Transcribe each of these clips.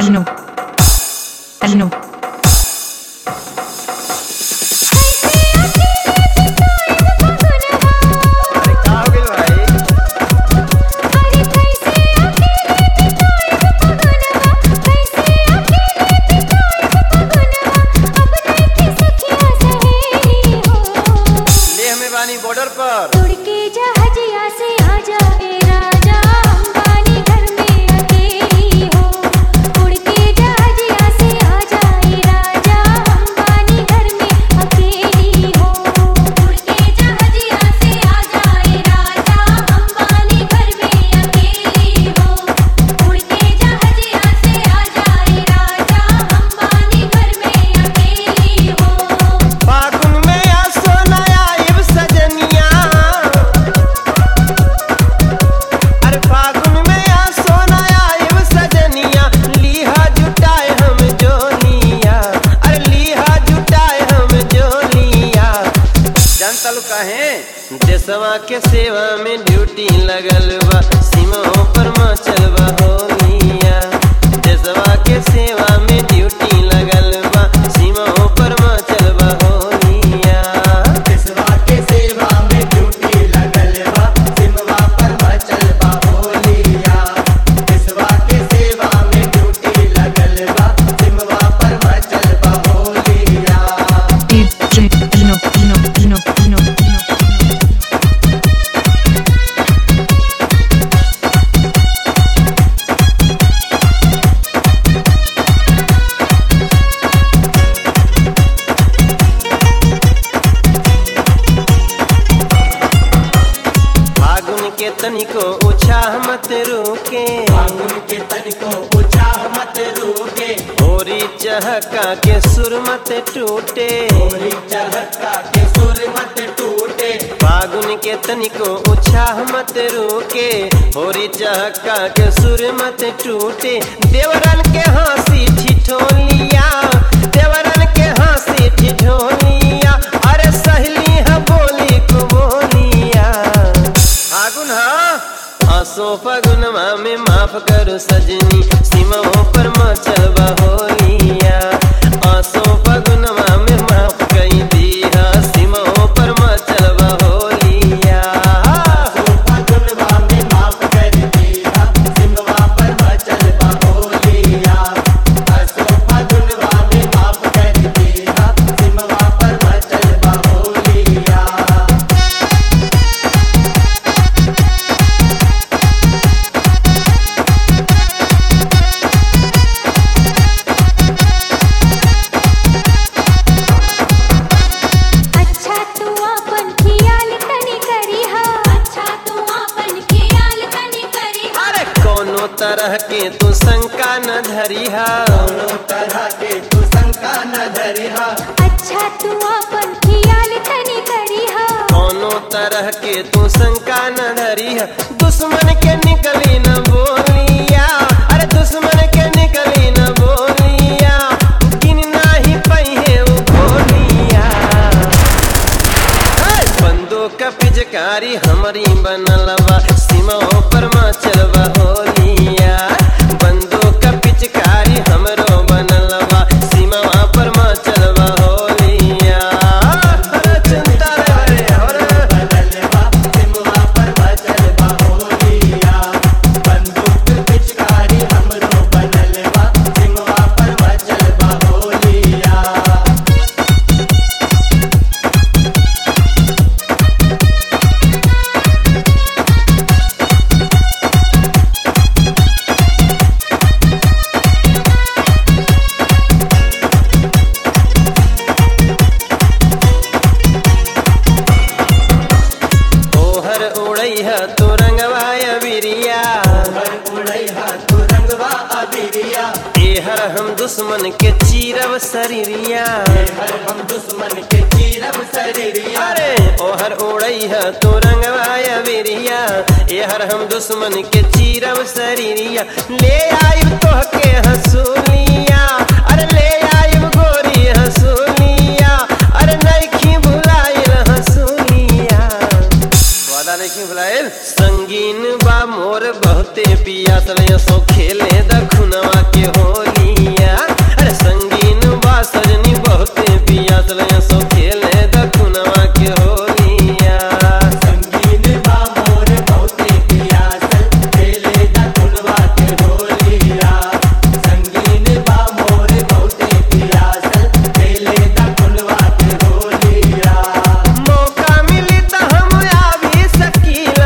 Ajno. Ajno. Border पर उड़ के जहाजिया से आ जाए राजा अंबानी घर में अकेली हो। उड़ के जहाजिया से आ जाए राजा अंबानी घर में अकेली हो। उड़ के जहाजिया से आ जाए राजा अंबानी घर में अकेली हो। उड़ के जहाजिया से आ जाए राजा अंबानी घर में अकेली हो। फागुन में आ सोना आइब सजनिया, अरे फागुन में आ सोना आइब सजनिया, लीहा जुटाए हम जोनिया, अरे लीहा जुटाए हम जोनिया। जानता लो काहे देशवा के सेवा में ड्यूटी लगल बा, सीमाओं पर मचल बा होलिया। देशवा के सेवा में ड्यूटी लगल बा, सीमाओं पर मचल बा होलिया। देशवा के सेवा में ड्यूटी लगल बा, सिमवा पर मचल बा होलिया। देशवा के सेवा में ड्यूटी लगल बा, सिमवा पर मचल बा होलिया। Ajno. Ajno. Ajno. Ajno. Ajno. फागुन के तनिको उत्साह मत रुके, फागुन के तनिको उत्साह मत रुके, होरी चहका के सुर मत टूटे। होरी चहका के सुर मत टूटे। फागुन के तनिको उत्साह मत रुके, होरी चहका के सुर मत टूटे। देवरन के हंसी ठिठोलिया, देवरन के हंसी ठिठोलिया, अरे सहेली है बोली को बोलिया। फागुन हा आसो फगुनवा में माफ करो सजनी, सीमाओं पर मचल बा होलिया। आसो फगुनवा में माफ कई दिया, सीमाओं पर मचल बा होलिया। फागुनवा में माफ कर दिया, सिमवा पर मचल बा होलिया। असो फागुनवा में माफ कर दिया, सिमवा पर मचल बा होलिया। अच्छा तू अपन खियाल तनी करिहा। अच्छा तू अपन खियाल तनी करिहा। अरे कोनो तरह के तू शंका न धरिहा, दोनों तरह के तू शंका न धरिहा। अच्छा तू अपन खियाल तनी करिहा। कोनो तरह के तू शंका न धरिहा। दुश्मन के निकली न बोलिया, अरे दुश्मन के निकली न बोलिया, किन नाही पहिए वो बोलिया। बंदूक का पिचकारी हमारी बनलवा, सीमाओं पर मचल बा होलिया। बंदूक का पिचकारी हमरो बनलवा, सीमावा पर मचल बा होलिया। अरे चिंता रे अरे बदलवा, सिमवा पर मचल बा होलिया। बंदूक पिचकारी हमरो बनलवा, सिमवा पर मचल बा होलिया। ओहर उड़ैहा तो रंगवाया बिरिया, हर उड़ैहा तू रंगवा अबिरिया। एहर हम दुश्मन के चीरब शरीरिया। हर हम दुश्मन के चीरब शरीरिया। अरे ओहर उड़ैहा तो रंगवाया बिरिया, एहर हम दुश्मन के चीरब शरीरिया। ले आइब तोहके हसूलिया, अरे ले आइब गोरी हसूलिया, अरे नइखी भुलाइल हसूलिया। वादा नहीं भुलाइल। संगीन बा मोर बहुते पियासल सो खेले दखुनवा के होलिया। अरे संगीन बा सजनी बहुते पियासल सो खेले दखुनवा के होलिया। संगीन बा मोर बहुते पियासल खेले दखुनवा के होलिया। संगीन बा मोर बहुते पियासल खेले दखुनवा के होलिया। मौका मिली त हम आ भी सकीला।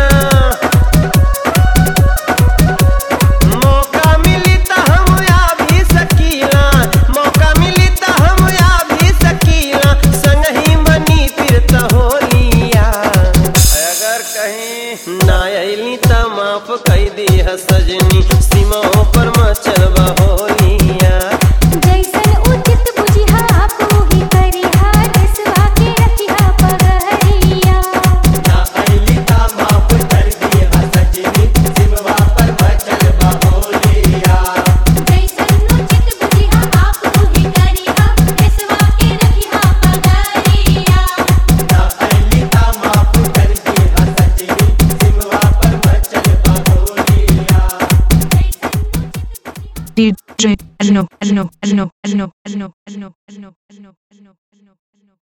मौका मिली त हम आ भी सकीला। मौका मिली त हम आ भी सकीला। संगही बनी फिर त होलिया। अगर कहीं ना अइली त माफ कई दी सजनी सीमा पर मचलबा होलिया। जैसन उचित बुझिहा आपो ही करिहा देशवा के रखिहा पगहरिया। ना अइली ता माफ कर दिया सजनी सिमवा पर मचल होलिया। जैसन उचित बुझिहा आपो ही करिहा देशवा के रखिहा पगहरिया। ना अइली ता माफ कर दिया सजनी सिमवा पर मचल होलिया। DJ Arno, Arno, Arno, Arno, Arno, Arno, Arno, Arno, Arno, Arno, Arno.